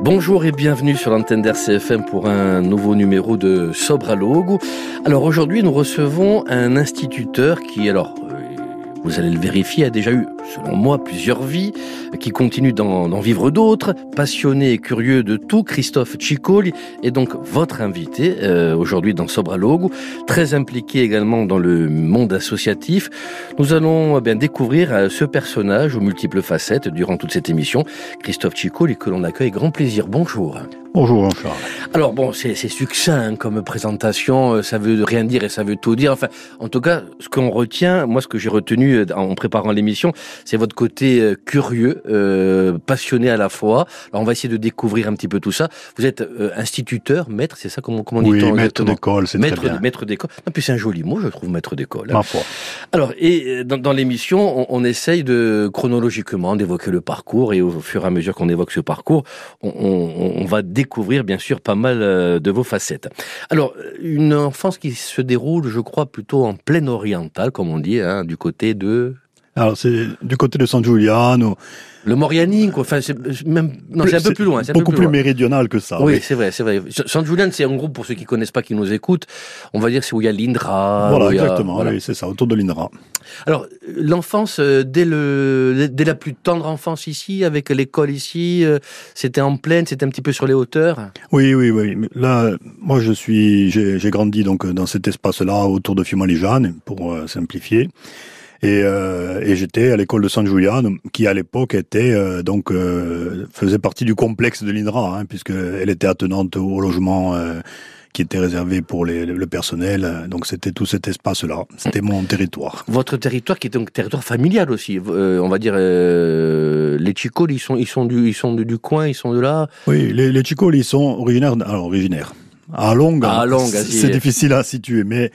Bonjour et bienvenue sur l'antenne d'RCFM pour un nouveau numéro de Sobralogo. Alors aujourd'hui, nous recevons un instituteur qui, vous allez le vérifier, a déjà eu, selon moi, plusieurs vies, qui continue d'en vivre d'autres, passionné et curieux de tout. Christophe Ciccoli est donc votre invité aujourd'hui dans Sobralogo, très impliqué également dans le monde associatif. Nous allons découvrir ce personnage aux multiples facettes durant toute cette émission. Christophe Ciccoli, que l'on accueille avec grand plaisir. Bonjour. Bonjour Charles. Alors c'est succinct comme présentation, ça veut rien dire et ça veut tout dire. Enfin, en tout cas, ce qu'on retient, moi ce que j'ai retenu en préparant l'émission, c'est votre côté curieux, passionné à la fois. Alors on va essayer de découvrir un petit peu tout ça. Vous êtes instituteur, maître, c'est ça comment dit-on exactement ? Oui, maître d'école, c'est très bien. Maître d'école. Non, puis c'est un joli mot, je trouve, maître d'école. Ma foi. Alors, et dans l'émission, on essaye chronologiquement d'évoquer le parcours, et au fur et à mesure qu'on évoque ce parcours, on va découvrir bien sûr pas mal de vos facettes. Alors, une enfance qui se déroule, je crois, plutôt en plaine orientale, comme on dit, du côté de... Alors, c'est du côté de San Giuliano. Le Moriani, quoi. Enfin, c'est un peu plus loin. C'est beaucoup plus méridional que ça. Oui, c'est vrai. San Giuliano, c'est en gros, pour ceux qui connaissent pas, qui nous écoutent, on va dire c'est où il y a l'INRA. Voilà, exactement. Voilà. Oui, c'est ça, autour de l'INRA. Alors, l'enfance, dès la plus tendre enfance ici, avec l'école ici, c'était en plaine, c'était un petit peu sur les hauteurs. Oui. Là, moi, j'ai grandi donc dans cet espace-là autour de Fiumaligiane, pour simplifier. Et j'étais à l'école de San Giuliano, qui à l'époque était faisait partie du complexe de l'INRA, puisque elle était attenante au logement qui était réservé pour le personnel. Donc c'était tout cet espace-là. C'était mon territoire. Votre territoire, qui est donc territoire familial aussi. On va dire les Ciccoli, ils sont du coin, ils sont de là. Oui, les Ciccoli, ils sont originaires. À Longa, c'est difficile à situer, mais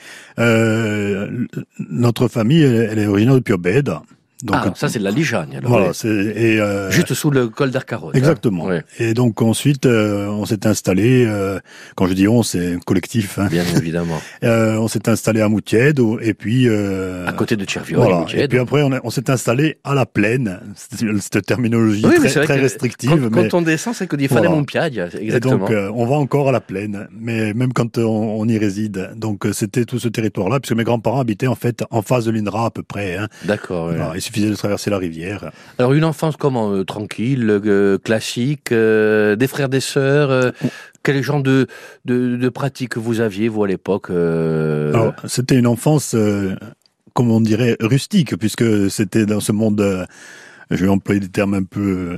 notre famille, elle est originaire de Piobeda. Donc, ça c'est de la Ligiane. Voilà, juste sous le col d'Arcarote. Exactement. Ouais. Et donc ensuite, on s'est installé. Quand je dis on, c'est un collectif. Bien évidemment. On s'est installé à Moutiedo et puis à côté de Cerviolo. Voilà. Et puis après, on s'est installé à la plaine. Cette terminologie très restrictive. Quand on descend, c'est qu'il fallait Monpiaglia. Exactement. Et donc on va encore à la plaine, mais même quand on y réside. Donc c'était tout ce territoire-là, puisque mes grands-parents habitaient en fait en face de l'INRA à peu près. D'accord. Ouais. Voilà, il suffisait de traverser la rivière. Alors une enfance comment tranquille, classique, des frères, des sœurs. Quel genre de pratiques vous aviez vous à l'époque Alors c'était une enfance, comme on dirait, rustique, puisque c'était dans ce monde. Je vais employer des termes un peu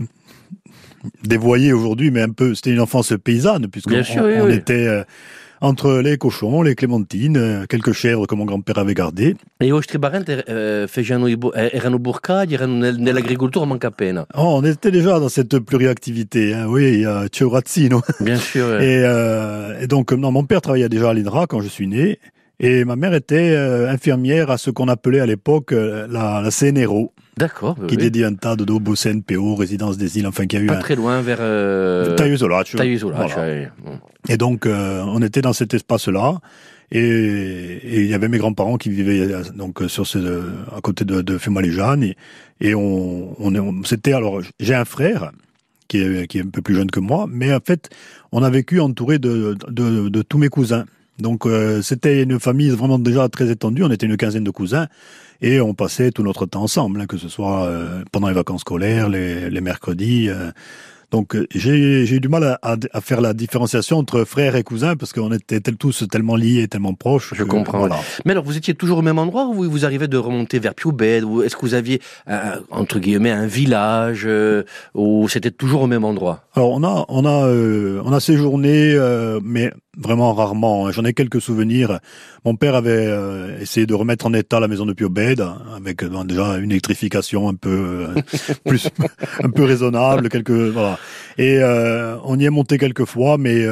dévoyés aujourd'hui, mais c'était une enfance paysanne, puisqu'on était entre les cochons, les clémentines, quelques chèvres que mon grand-père avait gardées. E i vostri parenti erano burcali, erano nell'agricoltura, manca appena. Oh, on était déjà dans cette pluriactivité, oui, Ciorazzino. Bien sûr. Et donc, non, mon père travaillait déjà à l'INRA quand je suis né, et ma mère était infirmière à ce qu'on appelait à l'époque la CNRO. D'accord. Qui dédie un tas de dobo CNPO, résidence des îles, enfin, qui a eu pas très loin vers Taillezolaccio. Voilà. Et donc, on était dans cet espace-là, et il y avait mes grands-parents qui vivaient donc à côté de Fiumaligiane, et c'était alors, j'ai un frère qui est un peu plus jeune que moi, mais en fait, on a vécu entouré de tous mes cousins. Donc c'était une famille vraiment déjà très étendue, on était une quinzaine de cousins, et on passait tout notre temps ensemble, que ce soit pendant les vacances scolaires, les mercredis. Donc j'ai eu du mal à faire la différenciation entre frères et cousins, parce qu'on était tous tellement liés, tellement proches. Je comprends. Voilà. Mais alors vous étiez toujours au même endroit, ou vous arrivez de remonter vers Piobeda, ou est-ce que vous aviez entre guillemets un village, ou c'était toujours au même endroit? Alors on a séjourné, mais vraiment rarement. J'en ai quelques souvenirs. Mon père avait essayé de remettre en état la maison de Piobeda, avec déjà une électrification un peu un peu raisonnable, voilà. Et on y est monté quelques fois, mais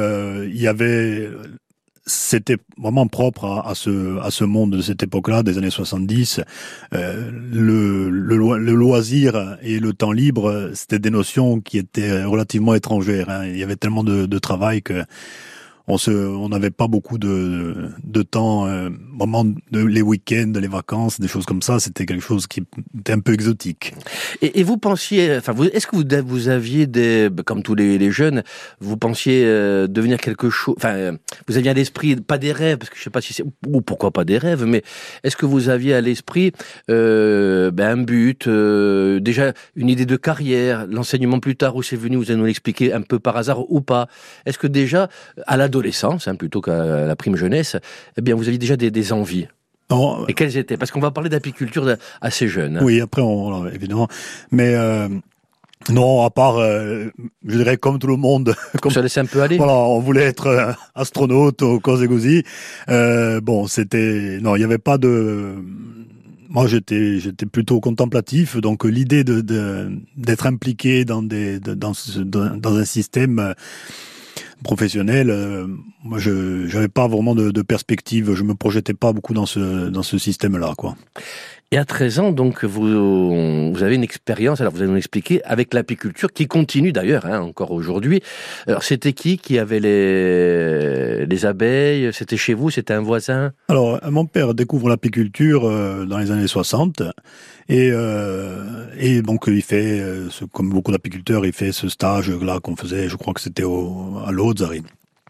c'était vraiment propre à ce monde de cette époque-là, des années 70. Le loisir et le temps libre, c'était des notions qui étaient relativement étrangères. Il y avait tellement de travail que on n'avait pas beaucoup de temps. vraiment les week-ends, les vacances, des choses comme ça, c'était quelque chose qui était un peu exotique. Et vous pensiez, enfin, est-ce que vous aviez comme tous les jeunes, vous pensiez devenir quelque chose, enfin, vous aviez à l'esprit, pas des rêves, parce que je sais pas si c'est, ou pourquoi pas des rêves, mais est-ce que vous aviez à l'esprit un but, déjà une idée de carrière, l'enseignement plus tard, où c'est venu, vous allez nous l'expliquer un peu par hasard ou pas. Est-ce que déjà, à l'adolescence, plutôt qu'à la prime jeunesse, eh bien, vous aviez déjà des envies? Non, et quelles étaient? Parce qu'on va parler d'apiculture assez jeune. Hein. Oui, après, évidemment. Mais non, à part, je dirais comme tout le monde. On se laissait un peu aller. Voilà, on voulait être astronaute au Corsegouzi. Bon, non, il n'y avait pas de... Moi, j'étais plutôt contemplatif, donc l'idée d'être impliqué dans un système professionnel, moi, j'avais pas vraiment de perspective. Je me projetais pas beaucoup dans ce système-là, quoi. Et à 13 ans, donc, vous avez une expérience, alors vous allez nous expliquer, avec l'apiculture, qui continue d'ailleurs, encore aujourd'hui. Alors, c'était qui avait les abeilles? C'était chez vous? C'était un voisin? Alors, mon père découvre l'apiculture dans les années 60, et donc il fait, comme beaucoup d'apiculteurs, il fait ce stage-là qu'on faisait, je crois que c'était à Lozari.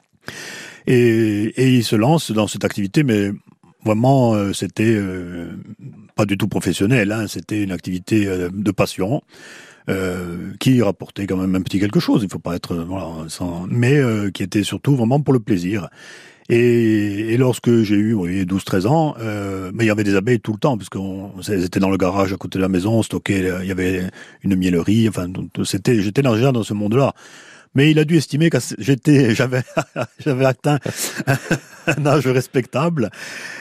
Et il se lance dans cette activité, mais vraiment, c'était pas du tout professionnel, c'était une activité de passion qui rapportait quand même un petit quelque chose. Il faut pas être mais qui était surtout vraiment pour le plaisir. Et lorsque j'ai eu 12-13 ans, mais il y avait des abeilles tout le temps, parce qu'elles étaient dans le garage à côté de la maison, on stockait, il y avait une miellerie, enfin, j'étais déjà dans ce monde-là. Mais il a dû estimer que j'avais atteint un âge respectable.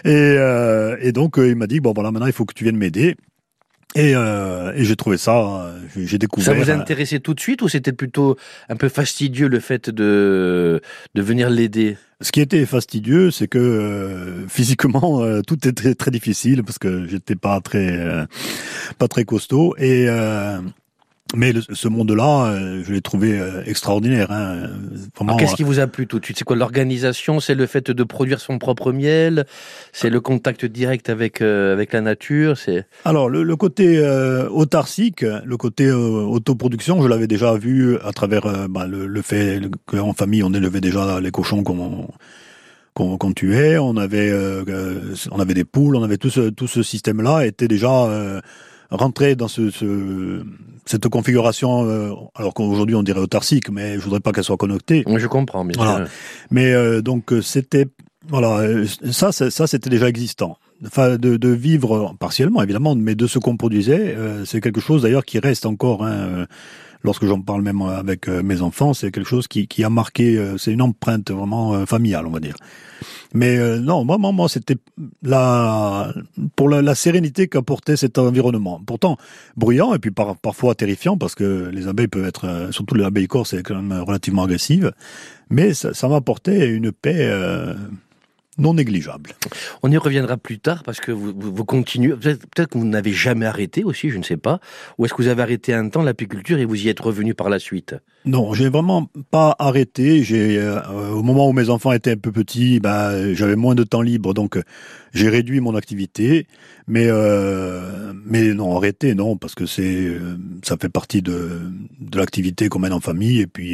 Et donc, il m'a dit, bon, voilà, maintenant, il faut que tu viennes m'aider. Et j'ai trouvé ça, j'ai découvert... Ça vous intéressait tout de suite, ou c'était plutôt un peu fastidieux le fait de venir l'aider? Ce qui était fastidieux, c'est que physiquement, tout était très difficile, parce que j'étais pas très costaud. Mais ce monde-là, je l'ai trouvé extraordinaire. Vraiment, qu'est-ce qui vous a plu tout de suite? C'est quoi l'organisation? C'est le fait de produire son propre miel? C'est le contact direct avec la nature? Alors, le côté autarcique, le côté autoproduction, je l'avais déjà vu à travers le fait qu'en famille, on élevait déjà les cochons qu'on tuait. On avait des poules, on avait tout ce système-là était déjà... rentrer dans cette configuration, alors qu'aujourd'hui on dirait autarcique, mais je voudrais pas qu'elle soit connectée. Je comprends, bien sûr. Mais donc c'était, ça c'était déjà existant. Enfin, de vivre partiellement évidemment, mais de ce qu'on produisait, c'est quelque chose d'ailleurs qui reste encore. Lorsque j'en parle même avec mes enfants, c'est quelque chose qui a marqué. C'est une empreinte vraiment familiale, on va dire. Mais non, moi, c'était pour la sérénité qu'apportait cet environnement. Pourtant bruyant et puis parfois terrifiant, parce que les abeilles peuvent être, surtout les abeilles corses, c'est quand même relativement agressive. Mais ça m'apportait une paix non négligeable. On y reviendra plus tard, parce que vous continuez. Peut-être que vous n'avez jamais arrêté aussi, je ne sais pas. Ou est-ce que vous avez arrêté un temps l'apiculture et vous y êtes revenu par la suite? Non, j'ai vraiment pas arrêté. Au moment où mes enfants étaient un peu petits, j'avais moins de temps libre, donc j'ai réduit mon activité. Mais non, arrêter, non, parce que ça fait partie de l'activité qu'on mène en famille. Et puis,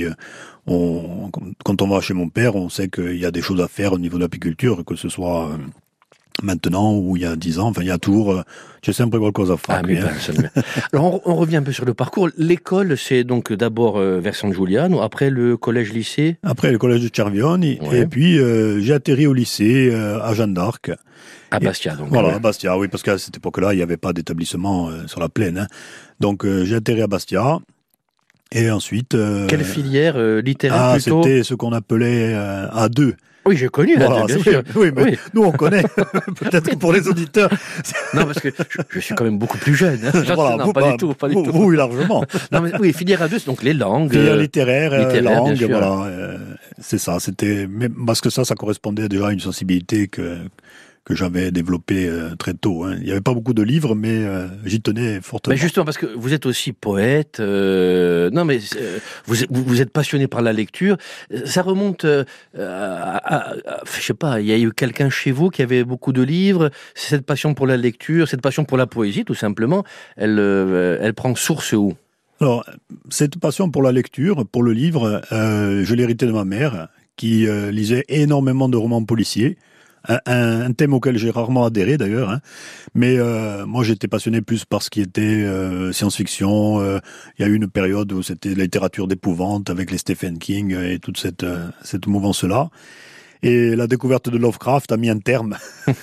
quand on va chez mon père, on sait qu'il y a des choses à faire au niveau de l'apiculture, que ce soit maintenant ou il y a 10 ans. Enfin, il y a toujours... C'è sempre qualcosa a fare. Alors, on revient un peu sur le parcours. L'école, c'est donc d'abord vers San Giuliano, après le collège-lycée? Après le collège de Cervioni, ouais. Et puis j'ai atterri au lycée à Jeanne d'Arc. À Bastia, donc. Voilà, à Bastia, oui, parce qu'à cette époque-là, il n'y avait pas d'établissement sur la plaine. Donc j'ai atterri à Bastia. Et ensuite... Quelle filière littéraire plutôt? C'était ce qu'on appelait A2. Oui, j'ai connu, voilà, bien sûr. Oui, mais oui. Nous, on connaît. Peut-être que pour les auditeurs... Non, parce que je suis quand même beaucoup plus jeune. Voilà, non, pas du tout. Oui, largement. Non, mais oui, filière A2, c'est donc les langues. Filière littéraire langue, voilà. C'est ça. C'était... Parce que ça correspondait déjà à une sensibilité j'avais développé très tôt. Hein. Il n'y avait pas beaucoup de livres, mais j'y tenais fortement. Mais justement, parce que vous êtes aussi poète. Non, mais vous êtes passionné par la lecture. Ça remonte je sais pas. Il y a eu quelqu'un chez vous qui avait beaucoup de livres. Cette passion pour la lecture, cette passion pour la poésie, tout simplement, elle prend source où? Alors, cette passion pour la lecture, pour le livre, je l'ai hérité de ma mère, qui lisait énormément de romans policiers. Un thème auquel j'ai rarement adhéré d'ailleurs, hein. Mais moi j'étais passionné plus par ce qui était science-fiction. Il y a eu une période où c'était la littérature d'épouvante avec les Stephen King et toute cette mouvance-là. Et la découverte de Lovecraft a mis un terme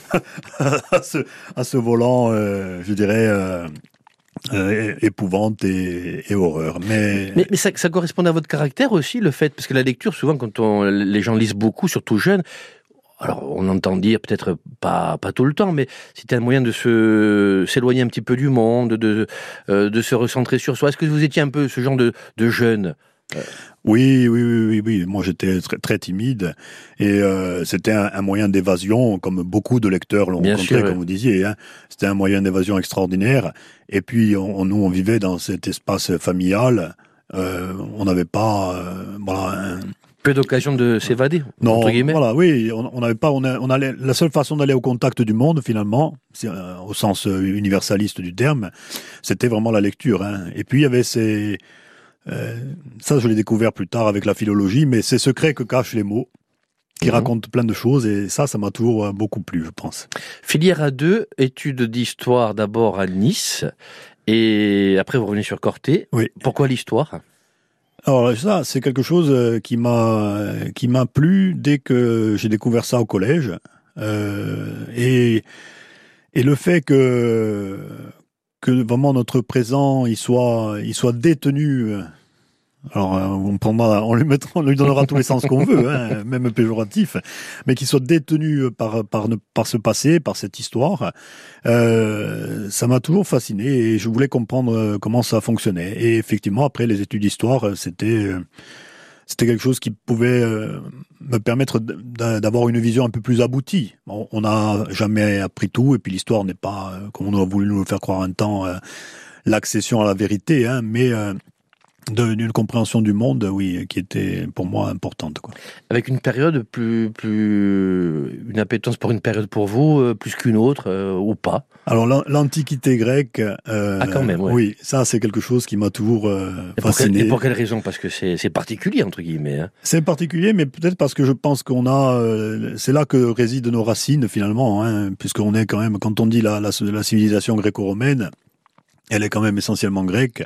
à ce volant, je dirais, épouvante et horreur. Mais ça correspond à votre caractère aussi, le fait, parce que la lecture, souvent, quand les gens lisent beaucoup, surtout jeunes, alors on entend dire, peut-être pas tout le temps, mais c'était un moyen de s'éloigner un petit peu du monde, de se recentrer sur soi. Est-ce que vous étiez un peu ce genre de jeune? Oui. Moi, j'étais très, très timide et c'était un moyen d'évasion, comme beaucoup de lecteurs l'ont rencontré, comme vous disiez. Hein. C'était un moyen d'évasion extraordinaire. Et puis, nous, on vivait dans cet espace familial. On n'avait pas, peu d'occasion de s'évader, non, entre guillemets. Voilà, oui, on n'avait pas, on allait, la seule façon d'aller au contact du monde, finalement, au sens universaliste du terme, c'était vraiment la lecture. Hein. Et puis il y avait ça je l'ai découvert plus tard avec la philologie, mais ces secrets que cachent les mots, qui racontent plein de choses, et ça m'a toujours beaucoup plu, je pense. Filière A2, études d'histoire d'abord à Nice, et après vous revenez sur Corté. Oui. Pourquoi l'histoire ? Alors ça, c'est quelque chose qui m'a plu dès que j'ai découvert ça au collège, et le fait que vraiment notre présent il soit détenu. Alors on lui donnera tous les sens qu'on veut, hein, même péjoratif, mais qu'il soit détenu par ce passé, par cette histoire. Ça m'a toujours fasciné et je voulais comprendre comment ça fonctionnait. Et effectivement, après les études d'histoire, c'était quelque chose qui pouvait me permettre d'avoir une vision un peu plus aboutie. On n'a jamais appris tout, et puis l'histoire n'est pas, comme on a voulu nous le faire croire un temps, l'accession à la vérité, hein, mais d'une compréhension du monde, oui, qui était pour moi importante, quoi. Avec une période une appétence pour une période pour vous, plus qu'une autre, ou pas? Alors l'Antiquité grecque, quand même, ouais. Oui, ça c'est quelque chose qui m'a toujours fasciné. Et pour quelle raison? Parce que c'est particulier, entre guillemets. Hein. C'est particulier, mais peut-être parce que je pense qu'on a, c'est là que résident nos racines finalement, hein, puisqu'on est quand même, quand on dit la civilisation gréco-romaine, elle est quand même essentiellement grecque.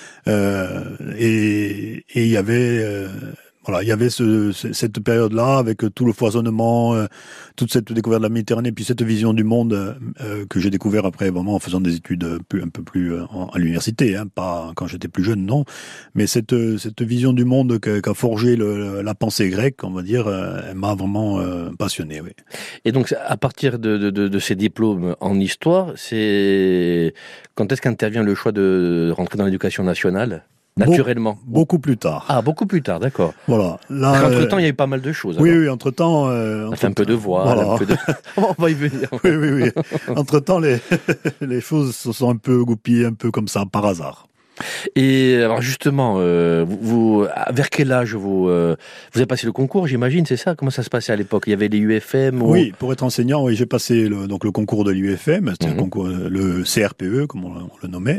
Et il y avait cette période-là avec tout le foisonnement, toute cette découverte de la Méditerranée, puis cette vision du monde que j'ai découvert après vraiment en faisant des études un peu plus à l'université, hein, pas quand j'étais plus jeune, non, mais cette vision du monde qu'a forgé la pensée grecque, on va dire, elle m'a vraiment passionné, oui. Et donc à partir de ces diplômes en histoire, quand est-ce qu'intervient le choix de rentrer dans l'éducation nationale? Naturellement. Beaucoup plus tard. Ah, beaucoup plus tard, d'accord. Voilà. Là, entre-temps, il y a eu pas mal de choses. Oui, entre-temps... un peu de voix, voilà. un peu de... On va y venir. Oui. Entre-temps, les choses se sont un peu goupillées, un peu comme ça, par hasard. Et alors justement, vers quel âge vous avez passé le concours, j'imagine, c'est ça? Comment ça se passait à l'époque? Il y avait les UFM Oui, pour être enseignant, oui, j'ai passé le concours de l'UFM, c'était un concours, le CRPE, comme on le nommait.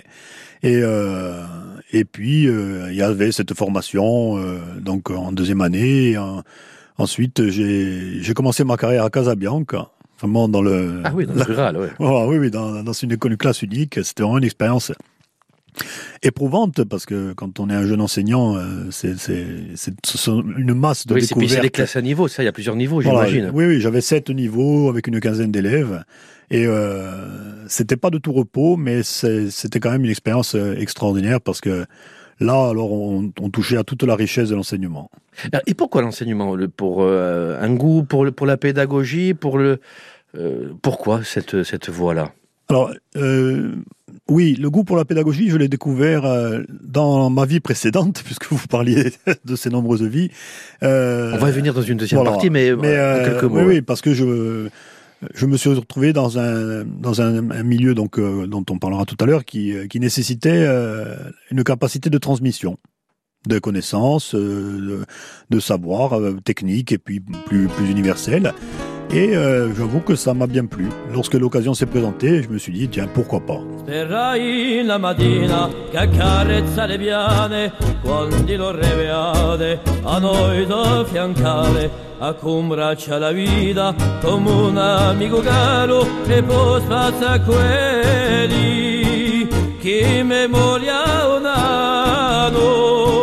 Et puis il y avait cette formation donc en deuxième année. Ensuite, j'ai commencé ma carrière à Casabianca, vraiment dans le rural, ouais. Voilà, oui, dans une classe unique. C'était vraiment une expérience éprouvante parce que quand on est un jeune enseignant, c'est une masse de découvertes. C'est des classes à niveau, ça, il y a plusieurs niveaux, j'imagine. Voilà, oui, j'avais 7 niveaux avec une quinzaine d'élèves et c'était pas de tout repos, mais c'était quand même une expérience extraordinaire parce que là, alors, on touchait à toute la richesse de l'enseignement. Et pourquoi l'enseignement? Pour un goût pour la pédagogie, pourquoi cette voie-là? Alors, oui, le goût pour la pédagogie, je l'ai découvert dans ma vie précédente, puisque vous parliez de ces nombreuses vies. On va y venir dans une deuxième partie, mais en quelques mots. Oui, parce que je me suis retrouvé dans un milieu donc dont on parlera tout à l'heure qui nécessitait une capacité de transmission de connaissances, de savoir technique et puis plus universel. Et j'avoue que ça m'a bien plu. Lorsque l'occasion s'est présentée, je me suis dit, tiens, pourquoi pas. Sperrai la mattina che accarezza le piane, quando lo reveate, a noi da fiancare, a combraccia la vita, come un amico caro, e poi spazza quelli, che memoria un anno.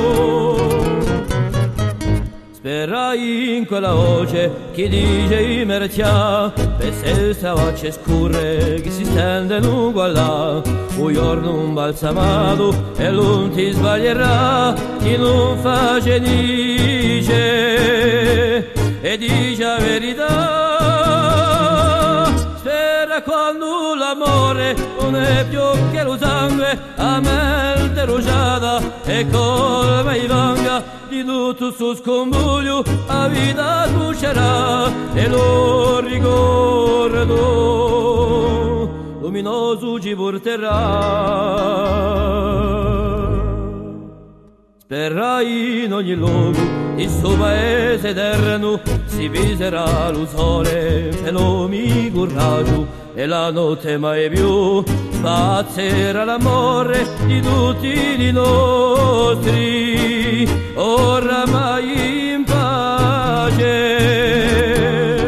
Sperrai in quella voce che dice i mercia, per se sta voce scurre che si stende in là, un giorno un balsamato e non ti sbaglierà, chi non fa dice e dice la verità. Spera quando l'amore non è più che lo sangue, a mente rugiada e colma i vanga. Di tutto su scombuglio a vita lucerà e lo ricordo luminoso ci porterà. Sperrai in ogni luogo il suo paese eterno, si viserà lo sole e lo mi coraggio e la notte mai più spazzerà l'amore di tutti i nostri, oramai in pace.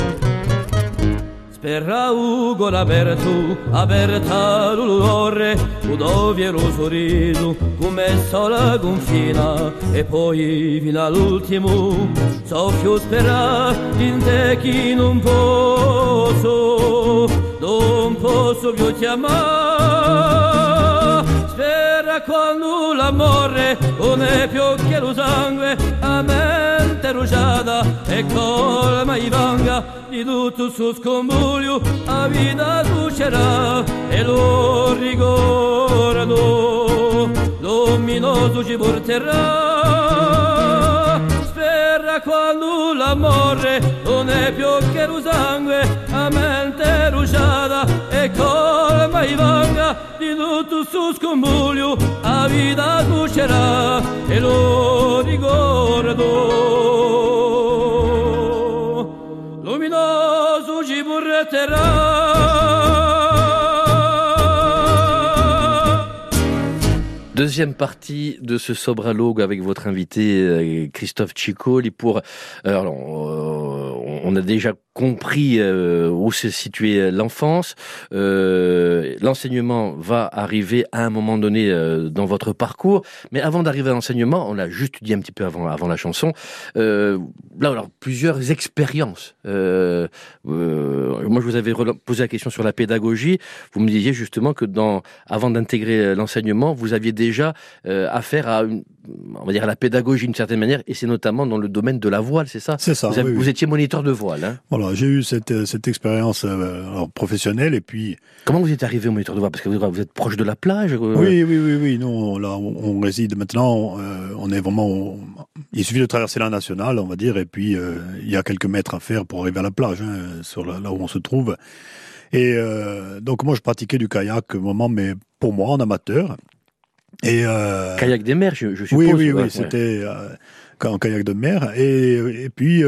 Sperra Ugo aperta l'olore, dove lo sorriso, come sola confina, e poi fino all'ultimo, soffio sperà in te chi non posso più chiamare. Spera quando l'amore non è più che lo sangue, a mente rugiada e colma i vanga, di tutto su scombuglio a vita lucerà e lo ricordo luminoso ci porterà. Spera quando l'amore non è più che lo sangue, a mente rugiada e colma i vanga, di tutto su scombuglio a vita lucerà e lo ricordo luminoso ci porterà. Deuxième partie de ce Sobralogue avec votre invité Christophe Ciccoli pour on a déjà compris où se situait l'enfance. L'enseignement va arriver à un moment donné dans votre parcours, mais avant d'arriver à l'enseignement, on l'a juste dit un petit peu avant la chanson, là alors plusieurs expériences. Moi je vous avais posé la question sur la pédagogie, vous me disiez justement que avant d'intégrer l'enseignement, vous aviez déjà affaire à on va dire à la pédagogie d'une certaine manière, et c'est notamment dans le domaine de la voile, c'est ça? C'est ça. Vous étiez moniteur de voile, hein? Voilà, j'ai eu cette expérience professionnelle, et puis. Comment vous êtes arrivé au moniteur de voile? Parce que vous êtes proche de la plage. Oui. Nous, là, on réside maintenant. On est vraiment. Il suffit de traverser la nationale, on va dire, et puis il y a quelques mètres à faire pour arriver à la plage, là où on se trouve. Et donc moi, je pratiquais du kayak, mais pour moi, en amateur. Et kayak des mers, je suppose. Oui, c'était en kayak de mer. Et puis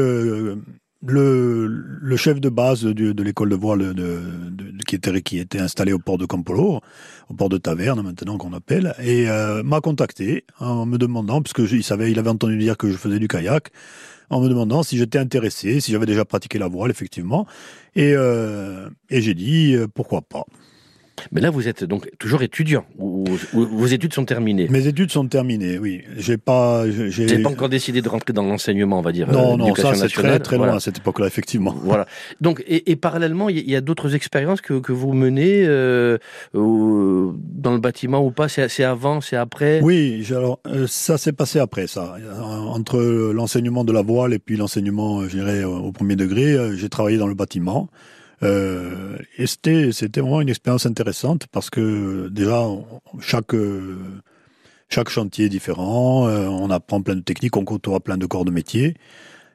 le chef de base de l'école de voile qui était installé au port de Campolo, au port de Taverne maintenant qu'on appelle, et m'a contacté en me demandant, puisque il avait entendu dire que je faisais du kayak, en me demandant si j'étais intéressé, si j'avais déjà pratiqué la voile effectivement, et j'ai dit pourquoi pas. Mais là, vous êtes donc toujours étudiant, ou vos études sont terminées? Mes études sont terminées, oui. Vous n'avez pas encore décidé de rentrer dans l'enseignement, on va dire. Non, ça c'est très loin à cette époque-là, effectivement. Voilà. Donc, et parallèlement, il y a d'autres expériences que vous menez dans le bâtiment ou pas? C'est avant, c'est après? Oui, alors ça s'est passé après ça. Entre l'enseignement de la voile et puis l'enseignement, je dirais, au premier degré, j'ai travaillé dans le bâtiment. Et c'était vraiment une expérience intéressante parce que déjà chaque chantier est différent, on apprend plein de techniques, on côtoie plein de corps de métier,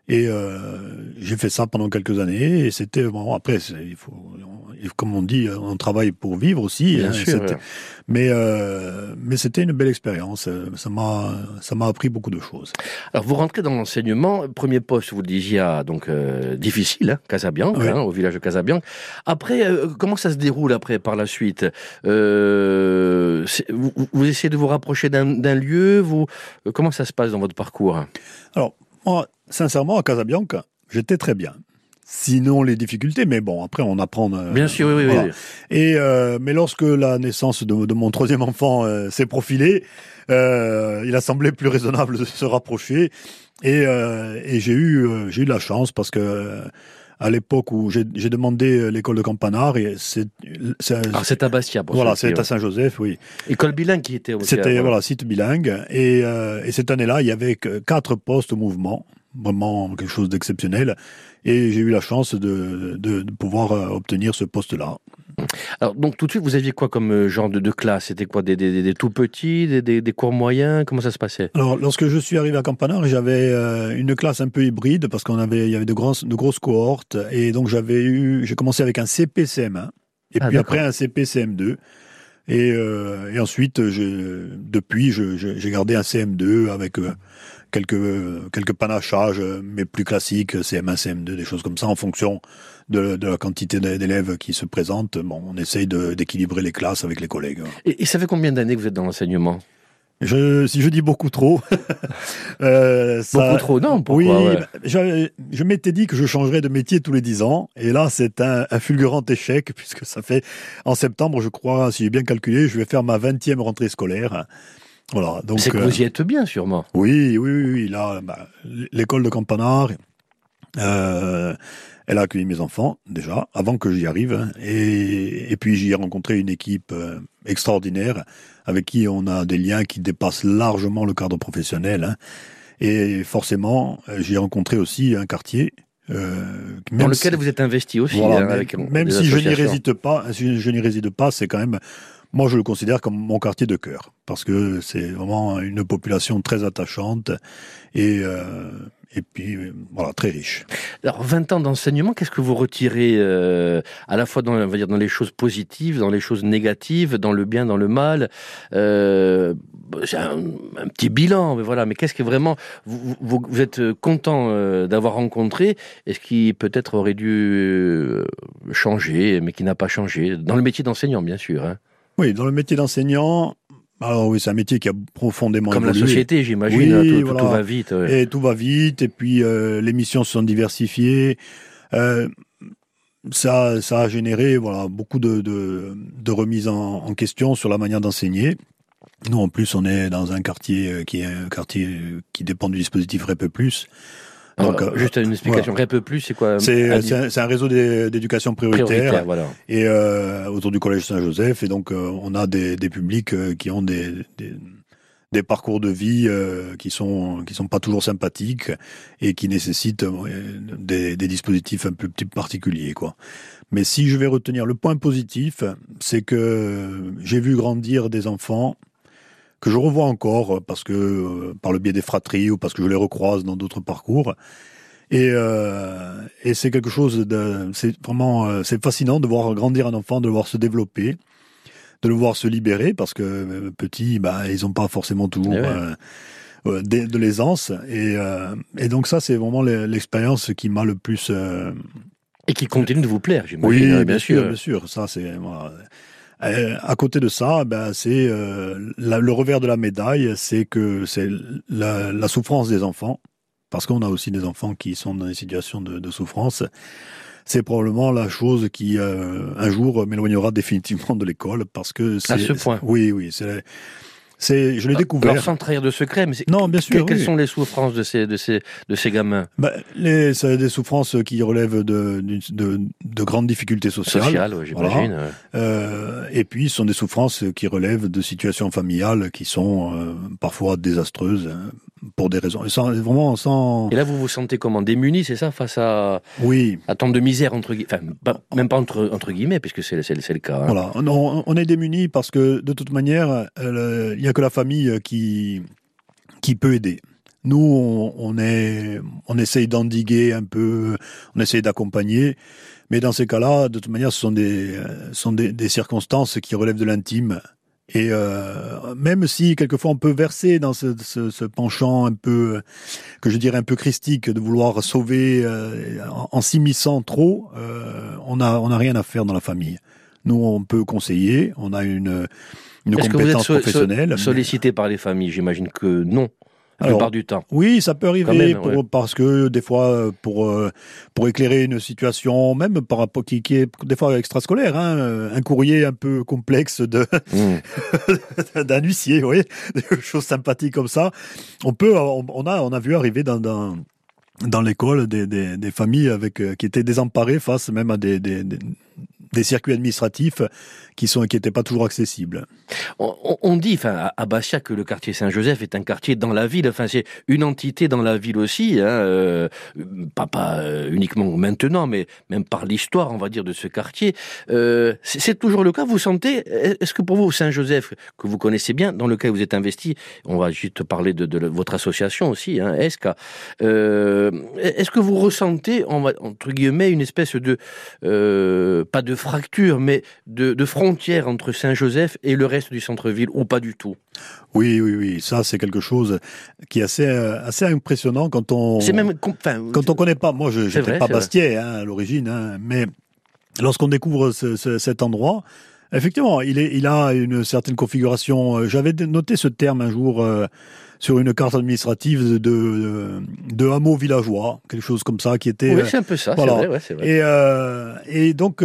Et j'ai fait ça pendant quelques années. Et c'était bon. Après, comme on dit, on travaille pour vivre aussi. Bien sûr. Mais c'était une belle expérience. Ça m'a appris beaucoup de choses. Alors vous rentrez dans l'enseignement. Premier poste, vous le disiez, donc difficile, hein, Casabianca, Oui. au village de Casabianca. Après, comment ça se déroule après par la suite vous essayez de vous rapprocher d'un lieu. Comment ça se passe dans votre parcours? Alors moi, sincèrement, à Casabianca, j'étais très bien. Sinon les difficultés, mais bon, après on apprend. Bien sûr, oui. Et mais lorsque la naissance de mon troisième enfant s'est profilée, il a semblé plus raisonnable de se rapprocher. Et j'ai eu la chance parce que à l'époque où j'ai demandé l'école de Campanard, et c'est à Bastia. Voilà, c'est à Saint-Joseph, oui. École bilingue qui était. C'était site bilingue. Et cette année-là, il y avait 4 postes au mouvement. Vraiment quelque chose d'exceptionnel. Et j'ai eu la chance de pouvoir obtenir ce poste-là. Alors, donc, tout de suite, vous aviez quoi comme genre de classe? C'était quoi, des tout petits, des cours moyens? Comment ça se passait? Alors, lorsque je suis arrivé à Campanard, j'avais une classe un peu hybride parce il y avait de grosses cohortes. Et donc, j'ai commencé avec un CP-CM1. Et puis après, un CP-CM2. Et ensuite, depuis, j'ai gardé un CM2 avec quelques panachages, mais plus classiques, CM1, CM2, des choses comme ça, en fonction de la quantité d'élèves qui se présentent. Bon, on essaye d'équilibrer les classes avec les collègues. Et ça fait combien d'années que vous êtes dans l'enseignement? Si je dis beaucoup trop, beaucoup trop, non? Pourquoi? Oui, ouais. je m'étais dit que je changerais de métier tous les 10 ans, et là c'est un fulgurant échec, puisque ça fait, en septembre, je crois, si j'ai bien calculé, je vais faire ma 20e rentrée scolaire. Voilà, donc c'est que vous y êtes bien, sûrement. Oui. Là, l'école de Campanard, elle a accueilli mes enfants, déjà, avant que j'y arrive. Et puis, j'y ai rencontré une équipe extraordinaire, avec qui on a des liens qui dépassent largement le cadre professionnel. Hein. Et forcément, j'ai rencontré aussi un quartier... dans lequel vous êtes investi aussi. Voilà, hein, avec même si je n'y réside pas, c'est quand même... Moi, je le considère comme mon quartier de cœur, parce que c'est vraiment une population très attachante et puis, voilà, très riche. Alors, 20 ans d'enseignement, qu'est-ce que vous retirez à la fois on va dire, dans les choses positives, dans les choses négatives, dans le bien, dans le mal c'est un petit bilan, mais voilà. Mais qu'est-ce que vraiment vous êtes content d'avoir rencontré et ce qui peut-être aurait dû changer, mais qui n'a pas changé, dans le métier d'enseignant, bien sûr, hein. Oui, dans le métier d'enseignant, alors oui, c'est un métier qui a profondément comme évolué. La société, j'imagine, oui, tout va vite. Ouais. Et tout va vite, et puis les missions se sont diversifiées. Ça a généré beaucoup de remises en question sur la manière d'enseigner. Nous, en plus, on est dans un quartier qui dépend du dispositif REP+. Donc, juste une explication. Voilà. REP+, c'est quoi? C'est un réseau d'éducation prioritaire voilà. Et autour du collège Saint-Joseph. Et donc, on a des publics qui ont des parcours de vie qui sont pas toujours sympathiques et qui nécessitent des dispositifs un peu particuliers, quoi. Mais si je vais retenir le point positif, c'est que j'ai vu grandir des enfants que je revois encore parce que par le biais des fratries ou parce que je les recroise dans d'autres parcours. Et c'est quelque chose c'est fascinant de voir grandir un enfant, de le voir se développer, de le voir se libérer parce que petits, ils ont pas forcément toujours de l'aisance. Et donc ça, c'est vraiment l'expérience qui m'a le plus. Et qui continue de vous plaire, j'imagine. Oui, bien sûr. Ça, c'est. À côté de ça, c'est le revers de la médaille, c'est que c'est la souffrance des enfants, parce qu'on a aussi des enfants qui sont dans des situations de souffrance. C'est probablement la chose qui un jour m'éloignera définitivement de l'école, parce que c'est à ce point. Oui, je l'ai découvert. Alors, sans trahir de secret, mais non, bien sûr. Quelles sont les souffrances de ces gamins? C'est des souffrances qui relèvent de grandes difficultés sociales. Ouais, j'imagine. Voilà. Et puis, ce sont des souffrances qui relèvent de situations familiales qui sont parfois désastreuses pour des raisons. Et là, vous vous sentez comment? Démunis, c'est ça, face à tant de misère entre guillemets, enfin, même pas entre guillemets, puisque c'est le cas. Hein. Voilà, on est démunis parce que de toute manière, il y a que la famille qui peut aider. Nous, on essaye d'endiguer un peu, on essaye d'accompagner, mais dans ces cas-là, de toute manière, ce sont des circonstances qui relèvent de l'intime. Et même si quelquefois on peut verser dans ce penchant un peu, que je dirais un peu christique, de vouloir sauver en s'immisçant trop, on n'a rien à faire dans la famille. Nous, on peut conseiller, on a une compétence professionnelle. Sollicité par les familles, j'imagine que non. La plupart du temps. Oui, ça peut arriver même, parce que des fois, pour éclairer une situation, même par rapport qui est des fois extrascolaire, un courrier un peu complexe d'un huissier, oui, des choses sympathiques comme ça. On a vu arriver dans l'école des familles qui étaient désemparées face même à des circuits administratifs qui n'étaient pas toujours accessibles. On dit, à Bastia, que le quartier Saint-Joseph est un quartier dans la ville. C'est une entité dans la ville aussi, pas uniquement maintenant, mais même par l'histoire, on va dire, de ce quartier. C'est toujours le cas. Vous sentez, est-ce que pour vous, Saint-Joseph, que vous connaissez bien, dans lequel vous êtes investi, on va juste parler de votre association aussi, ESCA. Est-ce que vous ressentez, entre guillemets, une espèce de pas de fracture, mais de frontière entre Saint-Joseph et le reste du centre-ville, ou pas du tout? Oui. Ça, c'est quelque chose qui est assez impressionnant quand on... quand on connaît pas. Moi, je n'étais pas Bastiais à l'origine, mais lorsqu'on découvre cet endroit, effectivement, il a une certaine configuration. J'avais noté ce terme un jour sur une carte administrative de hameau villageois, quelque chose comme ça, qui était... Oui, c'est un peu ça, voilà. c'est vrai. Et donc,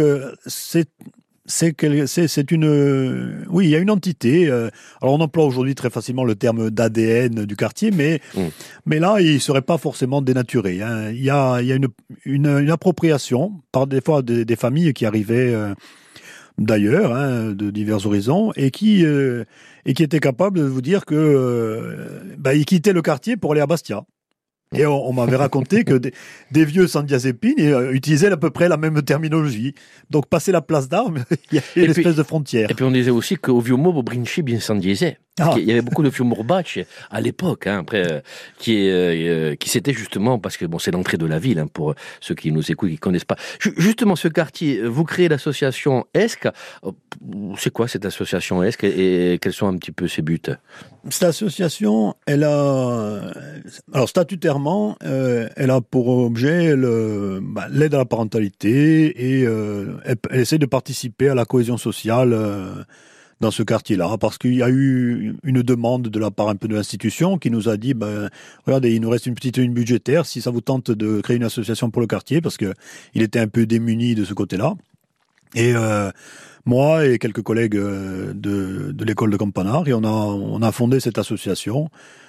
oui, il y a une entité. Alors on emploie aujourd'hui très facilement le terme d'ADN du quartier, mais là il serait pas forcément dénaturé. Il y a une appropriation par des fois des familles qui arrivaient d'ailleurs, de divers horizons, et qui étaient capables de vous dire que ils quittaient le quartier pour aller à Bastia. Et on m'avait raconté que des vieux Sandiazepine utilisaient à peu près la même terminologie. Donc, passer la place d'Armes, il y a une espèce de frontière. Et puis, on disait aussi qu'au vieux mot, Brinchi bien Sandiese. Il y avait beaucoup de Fiumurbac à l'époque, après, qui s'était justement, parce que c'est l'entrée de la ville, pour ceux qui nous écoutent, qui connaissent pas. Justement, ce quartier, vous créez l'association ESC. C'est quoi cette association ESC et quels sont un petit peu ses buts? Cette association, alors statutairement, elle a pour objet l'aide à la parentalité et elle essaie de participer à la cohésion sociale dans ce quartier-là, parce qu'il y a eu une demande de la part un peu de l'institution qui nous a dit, regardez, il nous reste une petite ligne budgétaire, si ça vous tente de créer une association pour le quartier, parce que il était un peu démuni de ce côté-là. Et moi et quelques collègues de l'école de Campanard, et on a fondé cette association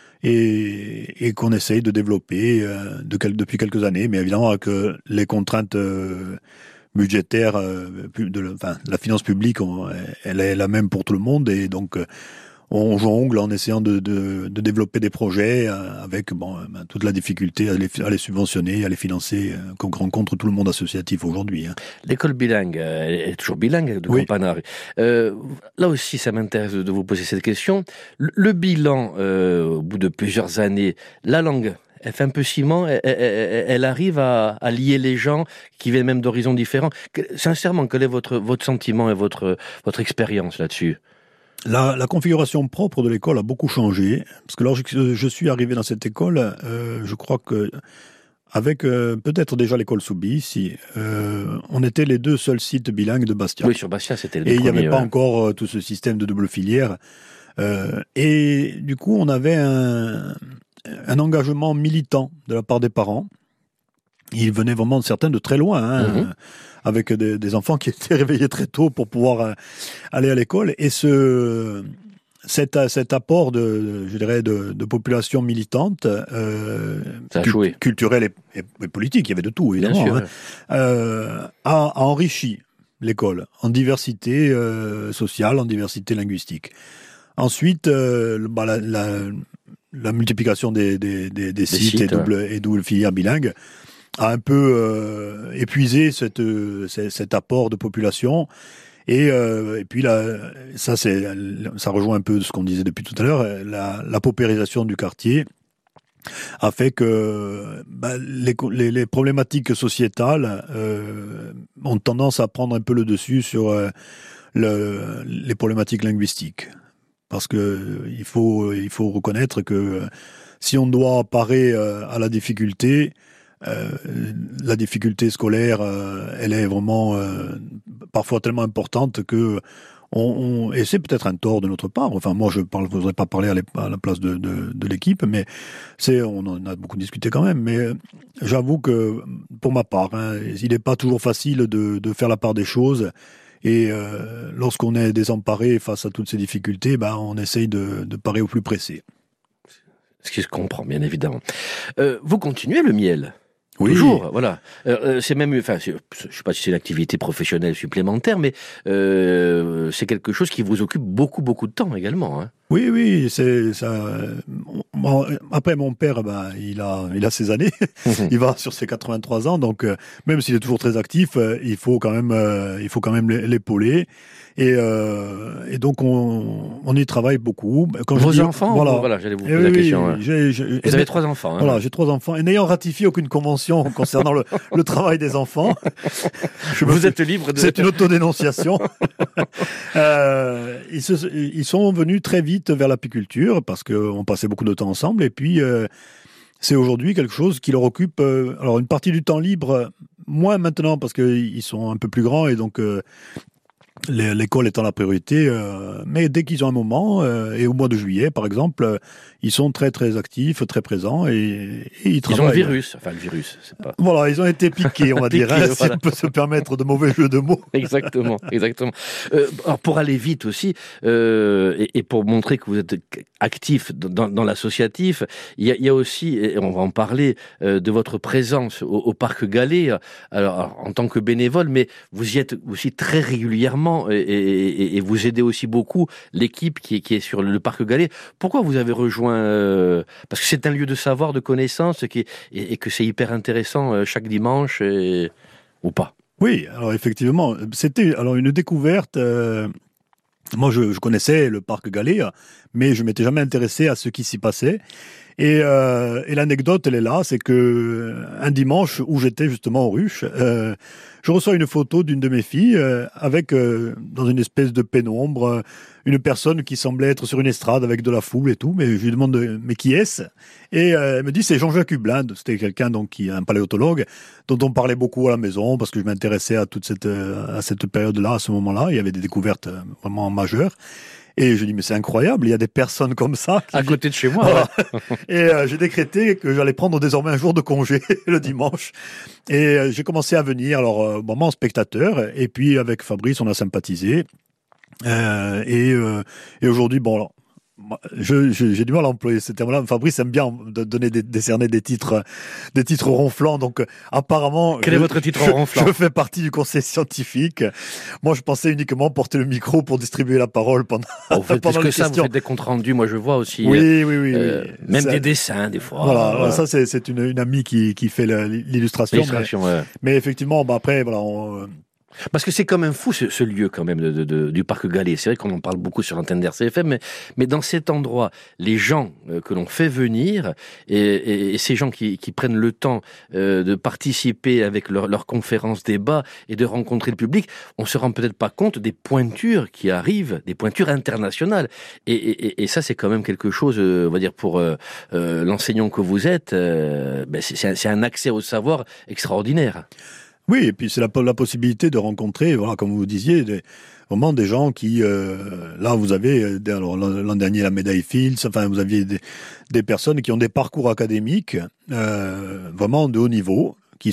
et qu'on essaye de développer depuis quelques années, mais évidemment avec les contraintes budgétaire, la finance publique, elle est la même pour tout le monde, et donc on jongle en essayant de développer des projets avec toute la difficulté à les subventionner, à les financer, qu'on rencontre tout le monde associatif aujourd'hui. L'école bilingue, elle est toujours bilingue de Campanari. Là aussi, ça m'intéresse de vous poser cette question. Le bilan, au bout de plusieurs années, la langue, elle fait un peu ciment, elle arrive à lier les gens qui viennent même d'horizons différents. Sincèrement, quel est votre sentiment et votre expérience là-dessus? La configuration propre de l'école a beaucoup changé, parce que lorsque je suis arrivé dans cette école, je crois que avec peut-être déjà l'école Soubi ici, on était les deux seuls sites bilingues de Bastia. Oui, sur Bastia, c'était le premier. Et il n'y avait pas encore tout ce système de double filière. Et du coup, on avait un engagement militant de la part des parents. Ils venaient vraiment, certains, de très loin, avec des enfants qui étaient réveillés très tôt pour pouvoir aller à l'école. Et cet apport de population militante, culturelle et politique, il y avait de tout, évidemment, bien sûr, a enrichi l'école en diversité sociale, en diversité linguistique. Ensuite, la multiplication des sites et double filière bilingue a un peu épuisé cet apport de population. Et puis là, ça rejoint un peu ce qu'on disait depuis tout à l'heure, la paupérisation du quartier a fait que les problématiques sociétales ont tendance à prendre un peu le dessus sur les problématiques linguistiques. Parce que il faut reconnaître que si on doit parer à la difficulté scolaire, elle est vraiment parfois tellement importante que et c'est peut-être un tort de notre part. Enfin, moi, je voudrais pas parler à la place de l'équipe, mais on en a beaucoup discuté quand même. Mais j'avoue que, pour ma part, il n'est pas toujours facile de faire la part des choses. Et lorsqu'on est désemparé face à toutes ces difficultés, on essaye de parer au plus pressé. Ce qui se comprend, bien évidemment. Vous continuez le miel? Oui. Toujours, voilà. C'est même, je sais pas si c'est une activité professionnelle supplémentaire, mais c'est quelque chose qui vous occupe beaucoup de temps également. Hein. Oui, c'est ça. Après, mon père, il a ses années. Il va sur ses 83 ans, donc même s'il est toujours très actif, il faut quand même l'épauler. Et donc on y travaille beaucoup. Quand vos enfants, voilà, j'allais vous poser la question. Vous avez 3 enfants. Hein. Voilà, j'ai 3 enfants. Et n'ayant ratifié aucune convention concernant le travail des enfants, vous êtes libre de. C'est une autodénonciation. Ils sont venus très vite vers l'apiculture parce qu'on passait beaucoup de temps ensemble. Et puis c'est aujourd'hui quelque chose qui leur occupe. Alors une partie du temps libre, moins maintenant parce qu'ils sont un peu plus grands et donc. L'école étant la priorité, mais dès qu'ils ont un moment, et au mois de juillet, par exemple, ils sont très très actifs, très présents, et ils travaillent. Ils ont le virus, c'est pas... Voilà, ils ont été piqués, on va dire, voilà. Si on peut se permettre de mauvais jeux de mots. Exactement. Alors pour aller vite aussi, et pour montrer que vous êtes actif dans l'associatif, il y a aussi, et on va en parler, de votre présence au Parc Gallet, alors en tant que bénévole, mais vous y êtes aussi très régulièrement. Et vous aidez aussi beaucoup l'équipe qui est sur le Parc Gallet. Pourquoi vous avez rejoint parce que c'est un lieu de savoir, de connaissance, et que c'est hyper intéressant chaque dimanche, ou pas? Oui, alors effectivement, c'était une découverte. Moi, je connaissais le Parc Gallet, mais je m'étais jamais intéressé à ce qui s'y passait. Et l'anecdote, elle est là, c'est que un dimanche où j'étais justement aux ruches, je reçois une photo d'une de mes filles avec, dans une espèce de pénombre, une personne qui semblait être sur une estrade avec de la foule et tout. Mais je lui demande, mais qui est-ce? Et elle me dit, c'est Jean-Jacques Hublin. C'était quelqu'un donc qui est un paléontologue dont on parlait beaucoup à la maison parce que je m'intéressais à cette période-là, à ce moment-là. Il y avait des découvertes vraiment majeures. Et je dis, mais c'est incroyable, il y a des personnes comme ça. À côté de chez moi. Voilà. Et j'ai décrété que j'allais prendre désormais un jour de congé le dimanche. Et j'ai commencé à venir, alors moment spectateur, et puis avec Fabrice, on a sympathisé. Et aujourd'hui, bon, alors, j'ai du mal à employer ce terme-là. Fabrice aime bien décerner des titres ronflants. Donc, apparemment. Quel est votre titre ronflant? Je fais partie du conseil scientifique. Moi, je pensais uniquement porter le micro pour distribuer la parole pendant vous faites pendant plus les que ça, questions. vous faites des comptes rendus. Moi, je vois aussi. Oui. Même ça, des dessins, des fois. Voilà. Ça, c'est une amie qui fait l'illustration. Mais effectivement, après, voilà, parce que c'est quand même fou ce lieu quand même du Parc Gallet. C'est vrai qu'on en parle beaucoup sur l'antenne d'RCFM, mais dans cet endroit, les gens que l'on fait venir et ces gens qui prennent le temps de participer avec leurs conférences, débats et de rencontrer le public, on se rend peut-être pas compte des pointures qui arrivent, des pointures internationales. Et ça, c'est quand même quelque chose, on va dire, pour l'enseignant que vous êtes, c'est un accès au savoir extraordinaire. Oui, et puis c'est la possibilité de rencontrer, voilà, comme vous disiez, vraiment des gens qui, là, vous avez, alors l'an dernier la médaille Fields, enfin, vous aviez des personnes qui ont des parcours académiques vraiment de haut niveau, qui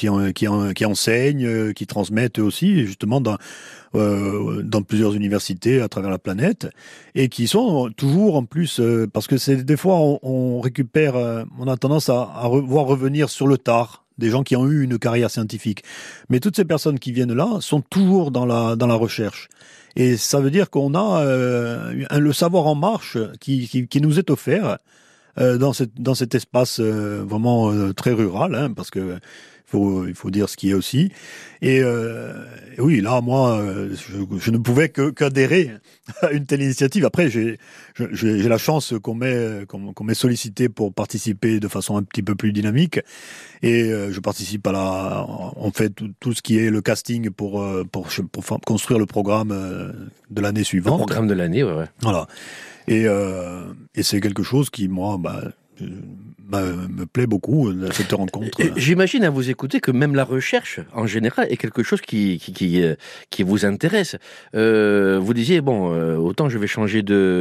enseignent, qui transmettent eux aussi, justement dans plusieurs universités à travers la planète, et qui sont toujours en plus, parce que c'est des fois on récupère, on a tendance à voir revenir sur le tard. Des gens qui ont eu une carrière scientifique. Mais toutes ces personnes qui viennent là sont toujours dans la recherche. Et ça veut dire qu'on a le savoir en marche qui nous est offert dans cet espace vraiment très rural, hein, parce que il faut dire ce qui est aussi. Et oui, là, moi, je ne pouvais qu'adhérer à une telle initiative. Après, j'ai la chance qu'on m'ait sollicité pour participer de façon un petit peu plus dynamique. Et je participe on fait tout ce qui est le casting pour construire le programme de l'année suivante. Le programme de l'année, ouais. Voilà. Et c'est quelque chose qui, moi, me plaît beaucoup, cette rencontre. J'imagine à vous écouter que même la recherche, en général, est quelque chose qui vous intéresse. Vous disiez, autant je vais changer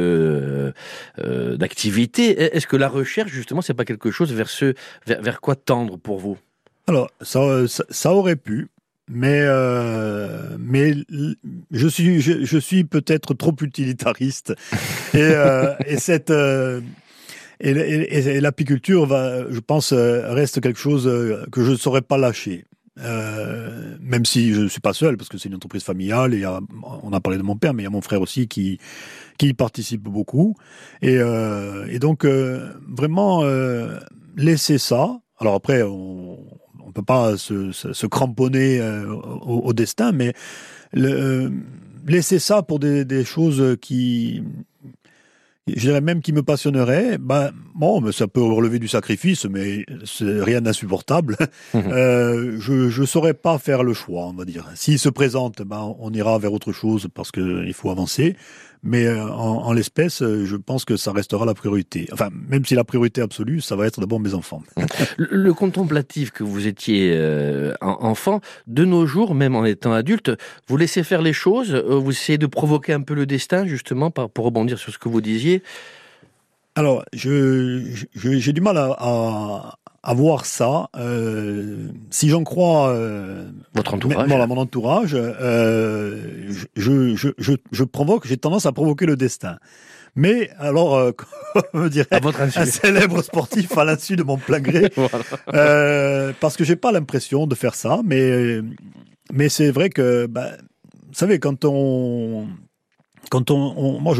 d'activité. Est-ce que la recherche, justement, c'est pas quelque chose vers quoi tendre pour vous? Alors, ça aurait pu. Mais je suis peut-être trop utilitariste et l'apiculture je pense, reste quelque chose que je ne saurais pas lâcher. Même si je ne suis pas seul, parce que c'est une entreprise familiale, et on a parlé de mon père, mais il y a mon frère aussi qui y participe beaucoup. Et donc, vraiment, laisser ça. Alors après, on peut pas se cramponner au destin, mais laisser ça pour des choses qui, je dirais même, qui me passionneraient. Ça peut relever du sacrifice, mais c'est rien d'insupportable. Je saurais pas faire le choix, on va dire. S'il se présente, on ira vers autre chose parce que il faut avancer. Mais en l'espèce, je pense que ça restera la priorité. Enfin, même si la priorité absolue, ça va être d'abord mes enfants. Le contemplatif que vous étiez enfant, de nos jours, même en étant adulte, vous laissez faire les choses, vous essayez de provoquer un peu le destin, justement, pour rebondir sur ce que vous disiez. Alors, j'ai du mal à voir ça. Si j'en crois votre entourage, mon entourage, j'ai tendance à provoquer le destin. Mais alors, comme dirait un célèbre sportif, à l'insu de mon plein gré, voilà. Parce que j'ai pas l'impression de faire ça, mais c'est vrai que, vous savez, moi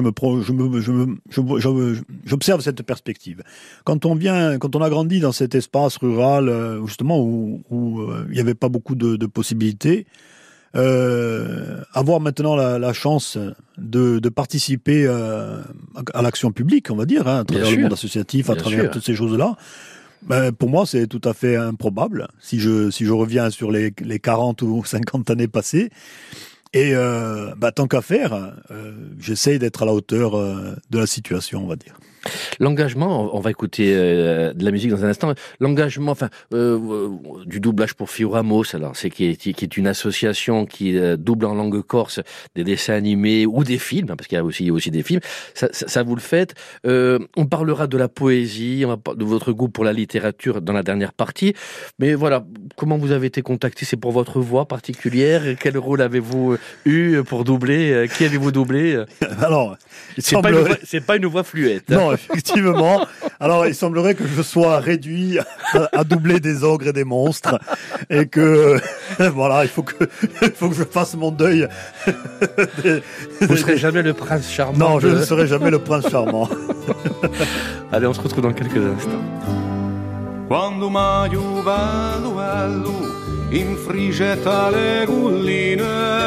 j'observe cette perspective. Quand on a grandi dans cet espace rural, justement où il n'y avait pas beaucoup de possibilités, avoir maintenant la chance de participer à l'action publique, on va dire, à travers le monde associatif, à travers toutes ces choses-là, pour moi c'est tout à fait improbable. Si je reviens sur les 40 ou 50 années passées. Et tant qu'à faire, j'essaye d'être à la hauteur de la situation, on va dire. L'engagement, on va écouter de la musique dans un instant. L'engagement, du doublage pour Fio Ramos, alors qui est une association qui double en langue corse des dessins animés ou des films, parce qu'il y a aussi des films. Ça vous le faites. On parlera de la poésie, de votre goût pour la littérature dans la dernière partie. Mais voilà, comment vous avez été contacté? C'est pour votre voix particulière? Quel rôle avez-vous eu pour doubler? Qui avez-vous doublé? Alors, c'est pas une voix fluette. Non, effectivement. Alors, il semblerait que je sois réduit à doubler des ogres et des monstres, et que voilà, il faut que je fasse mon deuil. Vous ne serez jamais le prince charmant. Non, je ne serai jamais le prince charmant. Allez, on se retrouve dans quelques instants. Quando maio bello bello in frigetta le gulline,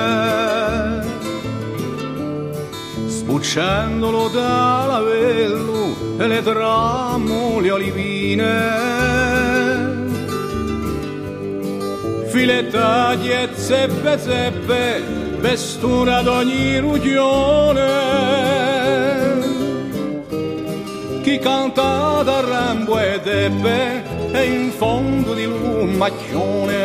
sbucciandolo dall'avello e le trammo le olivine, filettaglie e zeppe, vestura d'ogni rugione, chi canta da Rambo e Deppe e in fondo di lumacchione,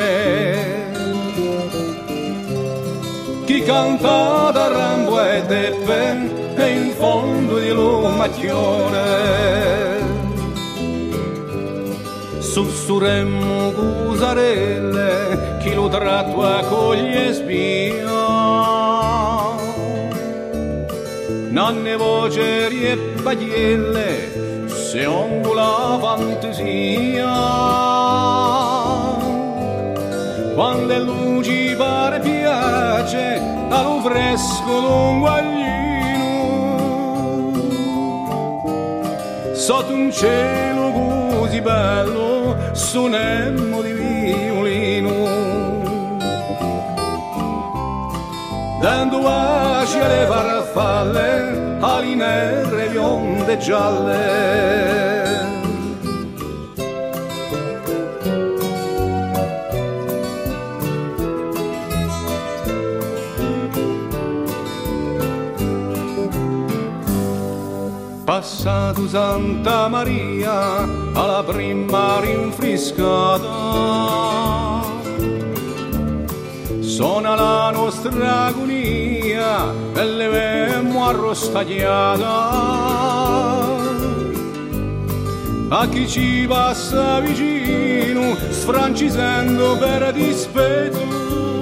chi canta da Rambo e Deppe e in fondo di lumacchione. Sussurremmo cusarelle, chi lo trattua coglie spia, nanne voceri e baglielle, se ongola fantasia, quando le luci pare piace allo fresco d'un guaglino, sotto un cielo così bello suonemmo di violino. dando aci alle farfalle, ali nere, bionde e gialle. Passato Santa Maria alla prima rinfrescata, suona la nostra agonia e le vemo arrostagliata. A chi ci passa vicino, sfrancisendo per dispetto,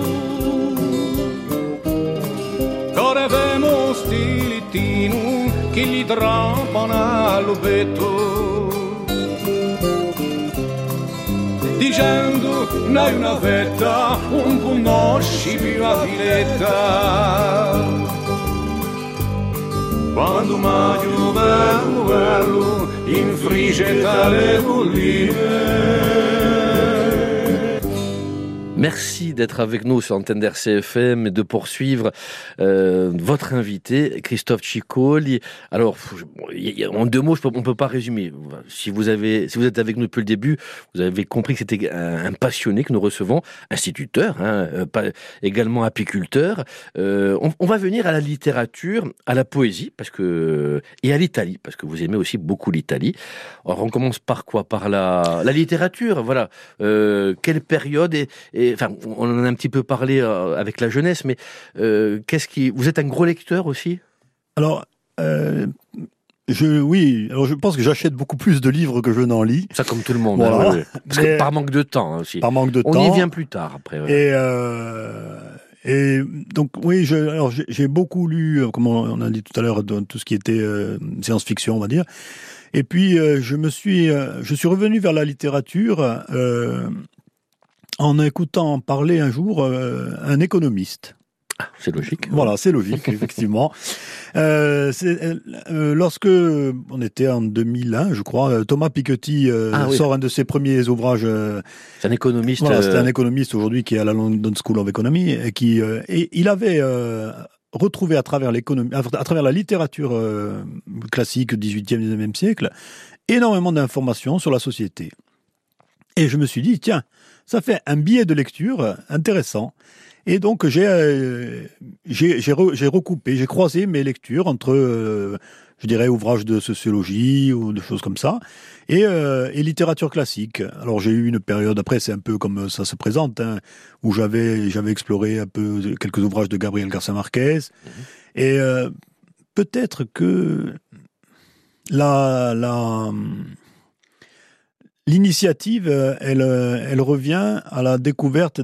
ora vemo stilittino che gli trampano al petto, dicendo n'hai una fetta, un conosci più a filetta. Quando maggio bello bello infrigetta le colline. Merci d'être avec nous sur l'antenne d'RCFM et de poursuivre votre invité, Christophe Ciccoli. Alors, en 2 mots, on peut pas résumer. Si vous êtes avec nous depuis le début, vous avez compris que c'était un passionné que nous recevons, instituteur, également apiculteur. On va venir à la littérature, à la poésie, et à l'Italie, parce que vous aimez aussi beaucoup l'Italie. Alors, on commence par quoi? Par la littérature, voilà. Quelle période enfin, on en a un petit peu parlé avec la jeunesse, mais vous êtes un gros lecteur aussi? Alors, je pense que j'achète beaucoup plus de livres que je n'en lis. Ça, comme tout le monde. Voilà. Ouais. Parce que par manque de temps aussi. Par manque de temps. On y vient plus tard après. Ouais. Et donc oui, j'ai beaucoup lu, comme on a dit tout à l'heure, tout ce qui était science-fiction, on va dire. Et puis je suis revenu vers la littérature en écoutant parler un jour un économiste. C'est logique. Voilà, c'est logique, effectivement. Lorsque on était en 2001, je crois, Thomas Piketty sort un de ses premiers ouvrages. C'est un économiste. Voilà, c'est un économiste aujourd'hui qui est à la London School of Economy et il avait retrouvé à travers la littérature classique 18e, 19e siècle, énormément d'informations sur la société. Et je me suis dit, tiens, ça fait un billet de lecture intéressant. Et donc j'ai recoupé, j'ai croisé mes lectures entre, je dirais, ouvrages de sociologie ou de choses comme ça, et littérature classique. Alors j'ai eu une période, après c'est un peu comme ça se présente, où j'avais exploré un peu quelques ouvrages de Gabriel Garcia Marquez, et peut-être que l'initiative, elle revient à la découverte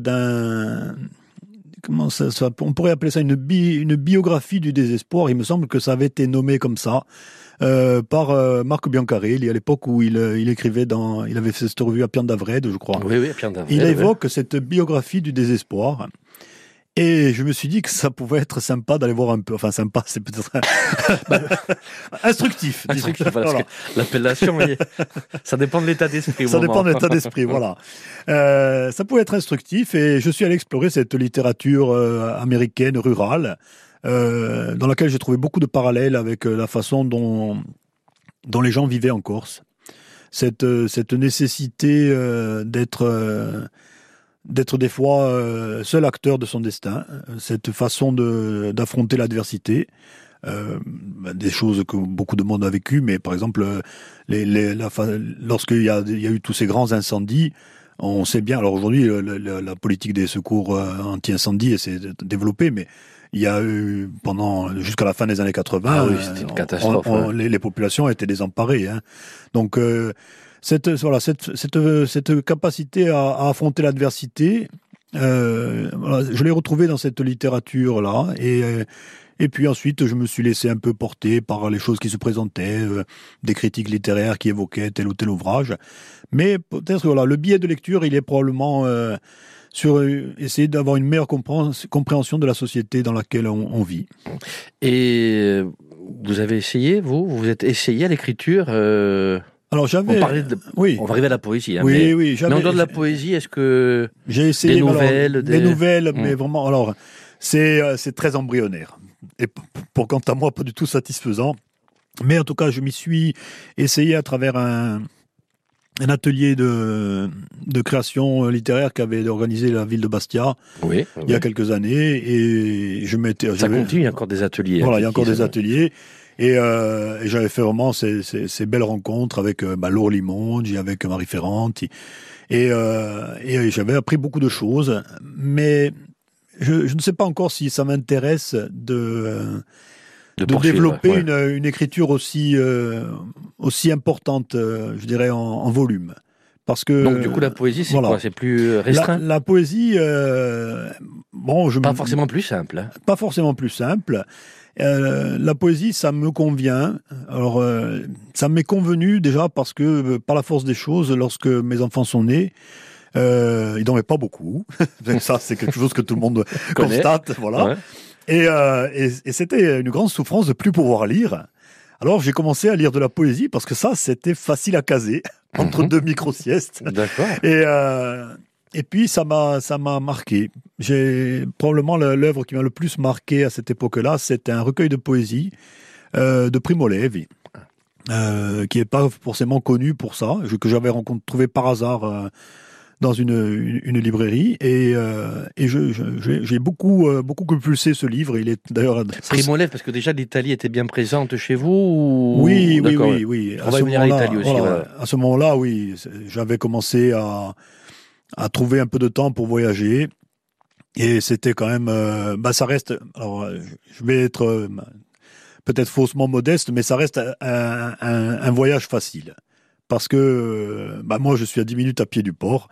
on pourrait appeler ça une biographie du désespoir. Il me semble que ça avait été nommé comme ça par Marc Biancarelli à l'époque où il écrivait il avait fait cette revue à Piandavred, je crois. Oui, à Piandavred. Il évoque cette biographie du désespoir. Et je me suis dit que ça pouvait être sympa d'aller voir un peu. Enfin, sympa, c'est peut-être instructif. Instructif, parce que l'appellation, ça dépend de l'état d'esprit. Ça dépend de l'état d'esprit, voilà. Ça pouvait être instructif et je suis allé explorer cette littérature américaine rurale, dans laquelle j'ai trouvé beaucoup de parallèles avec la façon dont les gens vivaient en Corse. Cette nécessité d'être des fois seul acteur de son destin, cette façon d'affronter l'adversité, des choses que beaucoup de monde a vécues, mais par exemple, lorsqu'il y a eu tous ces grands incendies, on sait bien, alors aujourd'hui, la politique des secours anti-incendie s'est développée, mais il y a eu, jusqu'à la fin des années 80, c'était une catastrophe. Les populations étaient désemparées. Donc, cette capacité à affronter l'adversité, je l'ai retrouvée dans cette littérature-là, et puis ensuite je me suis laissé un peu porter par les choses qui se présentaient, des critiques littéraires qui évoquaient tel ou tel ouvrage. Mais peut-être le biais de lecture, il est probablement sur essayer d'avoir une meilleure compréhension de la société dans laquelle on vit. Et vous avez essayé, vous êtes essayé à l'écriture Alors on va arriver à la poésie. Oui. Mais en dehors de la poésie, est-ce que j'ai essayé des nouvelles, mais vraiment. Alors, C'est très embryonnaire. Et pour quant à moi, pas du tout satisfaisant. Mais en tout cas, je m'y suis essayé à travers un atelier de création littéraire qu'avait organisé la ville de Bastia il y a quelques années. Et ça continue, il y a encore des ateliers. Voilà, il y a encore des ateliers. Et j'avais fait vraiment ces belles rencontres avec Laure Limongi, avec Marie Ferrante. Et j'avais appris beaucoup de choses. Mais je ne sais pas encore si ça m'intéresse de développer une écriture aussi importante, je dirais, en volume. Parce que, donc du coup la poésie c'est quoi? C'est plus restreint? La poésie, pas forcément plus simple. Hein. Pas forcément plus simple. La poésie, ça me convient. Alors, ça m'est convenu déjà parce que, par la force des choses, lorsque mes enfants sont nés, ils n'en avaient pas beaucoup. Ça, c'est quelque chose que tout le monde constate. Voilà. Ouais. Et c'était une grande souffrance de plus pouvoir lire. Alors j'ai commencé à lire de la poésie parce que ça c'était facile à caser entre deux micro-siestes. D'accord. Et puis ça m'a marqué. J'ai probablement l'œuvre qui m'a le plus marqué à cette époque-là, c'était un recueil de poésie de Primo Levi, qui est pas forcément connu pour ça, que j'avais trouvé par hasard. Dans une librairie et j'ai beaucoup compulsé ce livre. Il est d'ailleurs Primo Levi, parce que déjà l'Italie était bien présente chez vous ou... Oui. On va venir à l'Italie aussi. Voilà. À ce moment-là, oui, j'avais commencé à trouver un peu de temps pour voyager et c'était quand même ça reste. Alors je vais être peut-être faussement modeste, mais ça reste un voyage facile. Parce que moi je suis à 10 minutes à pied du port.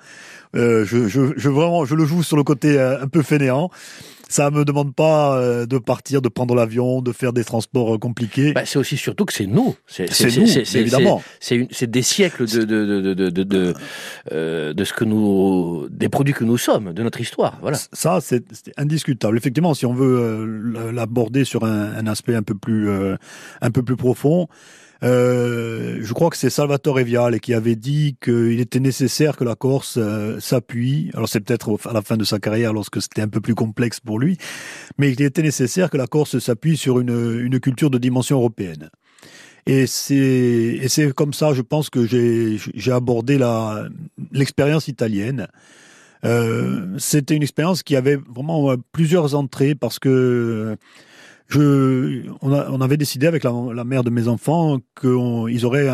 Je le joue sur le côté un peu fainéant. Ça me demande pas de partir, de prendre l'avion, de faire des transports compliqués. C'est aussi surtout que c'est nous. C'est nous, évidemment. C'est des siècles de ce que des produits que nous sommes, de notre histoire. Voilà. Ça c'est indiscutable. Effectivement, si on veut l'aborder sur un aspect un peu plus profond. Je crois que c'est Salvatore Viale qui avait dit qu'il était nécessaire que la Corse s'appuie, alors c'est peut-être à la fin de sa carrière lorsque c'était un peu plus complexe pour lui, mais il était nécessaire que la Corse s'appuie sur une culture de dimension européenne. Et c'est comme ça, je pense que j'ai abordé l'expérience italienne. C'était une expérience qui avait vraiment plusieurs entrées parce que on avait décidé avec la mère de mes enfants qu'ils auraient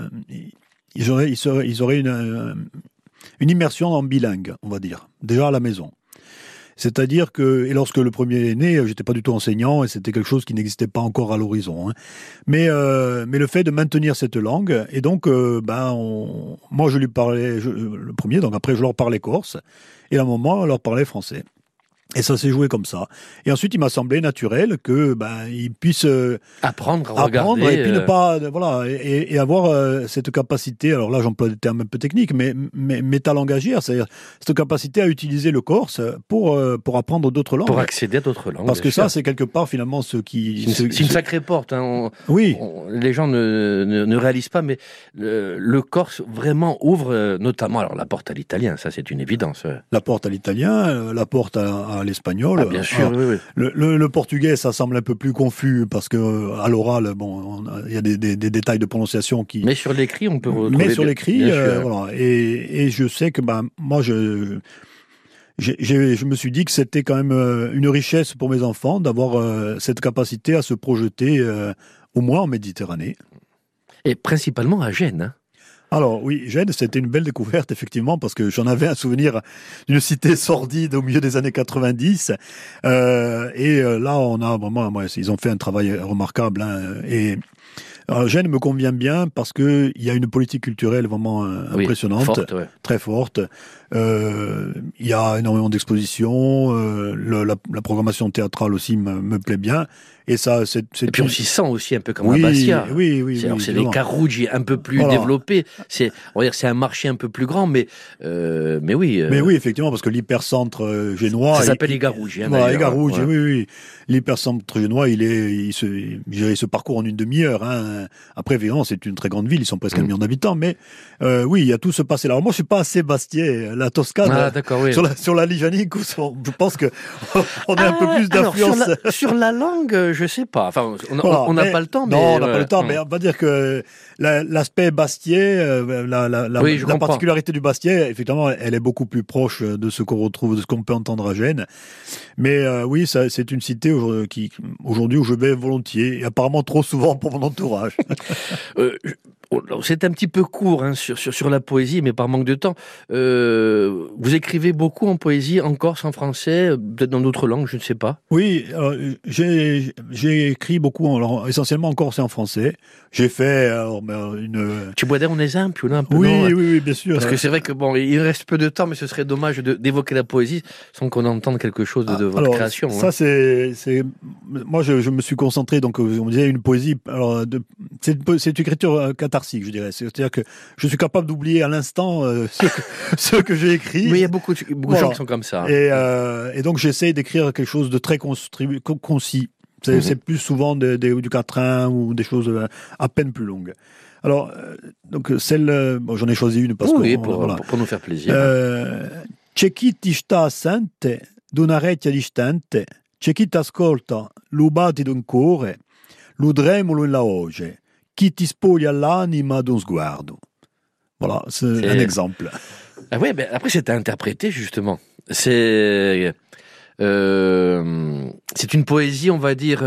une immersion en bilingue, on va dire, déjà à la maison. C'est-à-dire et lorsque le premier est né, j'étais pas du tout enseignant et c'était quelque chose qui n'existait pas encore à l'horizon. Hein. Mais le fait de maintenir cette langue, et donc, moi je lui parlais, le premier, donc après je leur parlais corse, et la maman leur parlait français. Et ça s'est joué comme ça. Et ensuite, il m'a semblé naturel que ils puissent apprendre et puis ne pas et avoir cette capacité. Alors là, j'emploie des termes un peu techniques, mais métalangagière, c'est-à-dire cette capacité à utiliser le corse pour apprendre d'autres langues, pour accéder à d'autres langues. Parce que ça, c'est quelque part finalement ce qui. C'est une sacrée porte. Hein. Les gens ne réalisent pas, mais le corse vraiment ouvre notamment la porte à l'italien. Ça, c'est une évidence. La porte à l'italien, la porte à l'espagnol. Bien sûr, oui. Le portugais, ça semble un peu plus confus parce que à l'oral, il y a des détails de prononciation qui. Mais sur l'écrit, on peut retrouver. Mais sur l'écrit, voilà. Et je sais que moi, je me suis dit que c'était quand même une richesse pour mes enfants d'avoir cette capacité à se projeter au moins en Méditerranée. Et principalement à Gênes. Hein. Alors oui, Gênes, c'était une belle découverte effectivement parce que j'en avais un souvenir d'une cité sordide au milieu des années 90 là on a vraiment, ils ont fait un travail remarquable Alors, Gênes me convient bien parce que il y a une politique culturelle vraiment impressionnante, forte, très forte. Il y a énormément d'expositions, la programmation théâtrale aussi me plaît bien. Et ça, et puis on s'y sent aussi un peu comme à Bastia. Oui. C'est des Carugi un peu plus développés. On va dire c'est un marché un peu plus grand, mais oui. Mais oui, effectivement, parce que l'hypercentre génois. Ça s'appelle les Carugi. Voilà, les Carugi, oui. L'hypercentre génois, il se parcourt en une demi-heure. Hein. Après, évidemment, c'est une très grande ville, ils sont presque 1 million d'habitants, mais oui, il y a tout ce passé-là. Alors moi, je suis pas assez Bastiais, la Toscane, oui. sur la Ligianique, je pense que on a un peu plus d'influence. Alors, sur la langue, je sais pas. Enfin, on n'a pas le temps. Non, on n'a pas le temps, mais on va dire que l'aspect Bastiais, la particularité du Bastiais, effectivement, elle est beaucoup plus proche de ce qu'on retrouve, de ce qu'on peut entendre à Gênes. Mais oui, c'est une cité aujourd'hui où je vais volontiers, et apparemment trop souvent pour mon entourage. C'est un petit peu court sur la poésie, mais par manque de temps. Vous écrivez beaucoup en poésie, en corse, en français, peut-être dans d'autres langues, je ne sais pas. Oui, j'ai écrit beaucoup, essentiellement en corse et en français. J'ai fait une... Tu bois un exemple un peu? Oui, bien sûr. Parce que c'est vrai que il reste peu de temps, mais ce serait dommage d'évoquer la poésie sans qu'on entende quelque chose de votre création. Ça, moi, je me suis concentré, donc on me disait une poésie. Alors, c'est une écriture catharsique, je dirais. C'est-à-dire que je suis capable d'oublier à l'instant ce que j'ai écrit. Mais il y a beaucoup de gens qui sont comme ça. Et donc, j'essaye d'écrire quelque chose de très concis. C'est plus souvent du quatrain ou des choses à peine plus longues. Alors, donc j'en ai choisi une parce que pour nous faire plaisir. C'è chi ti sta assente d'un'orecchia distante, c'è chi t'ascolta lo battito d'un cuore, lo tremolo in la voce, chi ti spoglia l'anima d'un sguardo. Voilà, c'est un exemple. Ah ouais, après c'est interprété justement. C'est une poésie, on va dire,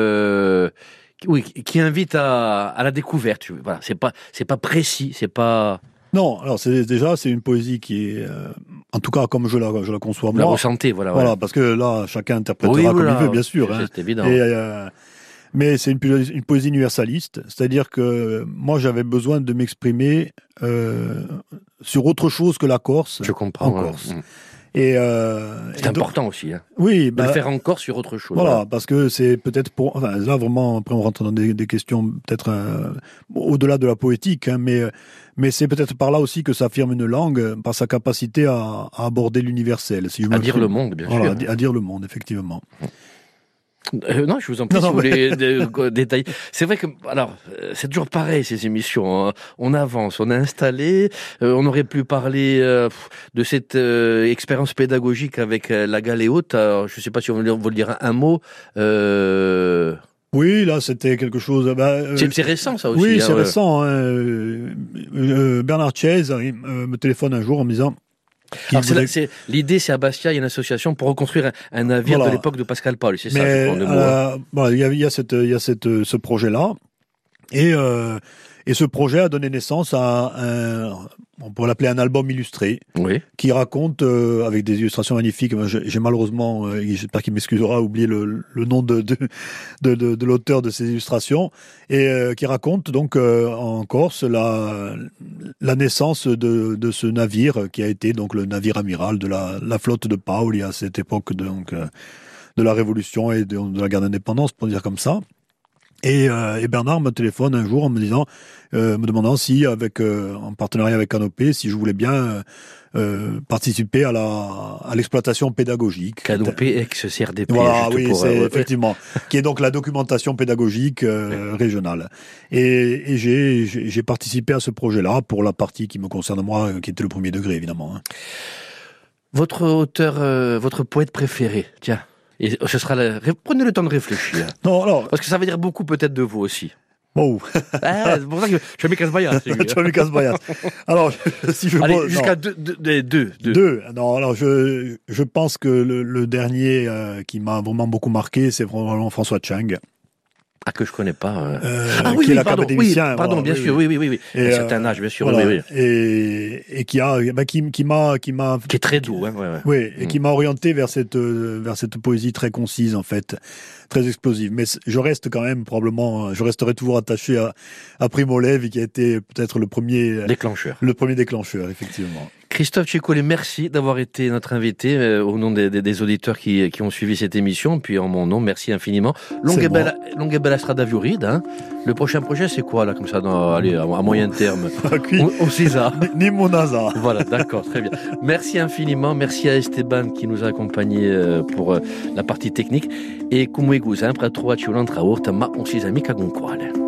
qui invite à la découverte. Voilà, c'est pas précis, c'est pas. Non, alors c'est une poésie qui est, en tout cas comme je la conçois moi. La ressentez, voilà. Voilà, parce que là chacun interprétera comme il veut, bien sûr. C'est évident. Mais c'est une poésie universaliste, c'est-à-dire que moi j'avais besoin de m'exprimer sur autre chose que la Corse. Je comprends. En Corse. C'est important aussi. Oui, de le faire encore sur autre chose. Voilà, parce que c'est peut-être là vraiment, après on rentre dans des questions peut-être au-delà de la poétique, mais c'est peut-être par là aussi que ça affirme une langue par sa capacité à aborder l'universel. À dire le monde, bien sûr. À dire le monde, effectivement. Non, je vous en prie, si vous voulez détailler. C'est vrai que, alors, c'est toujours pareil, ces émissions. Hein. On avance, on est installé. On aurait pu parler de cette expérience pédagogique avec la Galéote. Alors, je ne sais pas si on veut dire un mot. Oui, là, c'était quelque chose... c'est récent, ça aussi. Oui, c'est récent. Bernard Chaise me téléphone un jour en me disant... Alors l'idée, c'est à Bastia, il y a une association pour reconstruire un navire de l'époque de Pascal Paul. C'est ça, je crois, il y a ce projet-là. Et ce projet a donné naissance à on pourrait l'appeler un album illustré, qui raconte, avec des illustrations magnifiques, j'ai malheureusement, j'espère qu'il m'excusera, oublié le nom de l'auteur de ces illustrations, et qui raconte donc en Corse la naissance de ce navire, qui a été donc le navire amiral de la flotte de Paoli à cette époque de la Révolution et de la guerre d'indépendance, pour dire comme ça. Et Bernard me téléphone un jour en me disant, me demandant si, en partenariat avec Canopé, si je voulais bien participer à l'exploitation pédagogique. Canopé ex-CRDP. Voilà, oui, effectivement, qui est donc la documentation pédagogique régionale. Et j'ai participé à ce projet-là pour la partie qui me concerne moi, qui était le premier degré, évidemment. Hein. Votre auteur, votre poète préféré, tiens. Et ce sera prenez le temps de réfléchir. Non, alors... Parce que ça va dire beaucoup peut-être de vous aussi. Oh. C'est pour ça que je mets Casbayas. Tu as mis Casbayas. Alors, si je allez, jusqu'à deux. Non, alors je pense que le dernier qui m'a vraiment beaucoup marqué, c'est probablement François Tchang. Ah, que je connais pas. Qui est l'académicien. Pardon, bien sûr, oui. À un certain âge, bien sûr, voilà, oui. Et qui est très doux, ouais. Oui, et qui m'a orienté vers cette poésie très concise, en fait, très explosive. Mais je resterai toujours attaché à Primo Levi, qui a été peut-être le premier déclencheur, effectivement. Christophe Ceccoli, merci d'avoir été notre invité au nom des auditeurs qui ont suivi cette émission. Puis en mon nom, merci infiniment. Longue et belle strada Viuride. Hein. Le prochain projet, c'est quoi là, comme ça, à moyen terme? Au César. Ni Monaza. Voilà, d'accord, très bien. Merci infiniment. Merci à Esteban qui nous a accompagnés pour la partie technique. Et comme vous, hein, pour trouver l'entraourt, ma on s'y a mis qu'à Gonquale.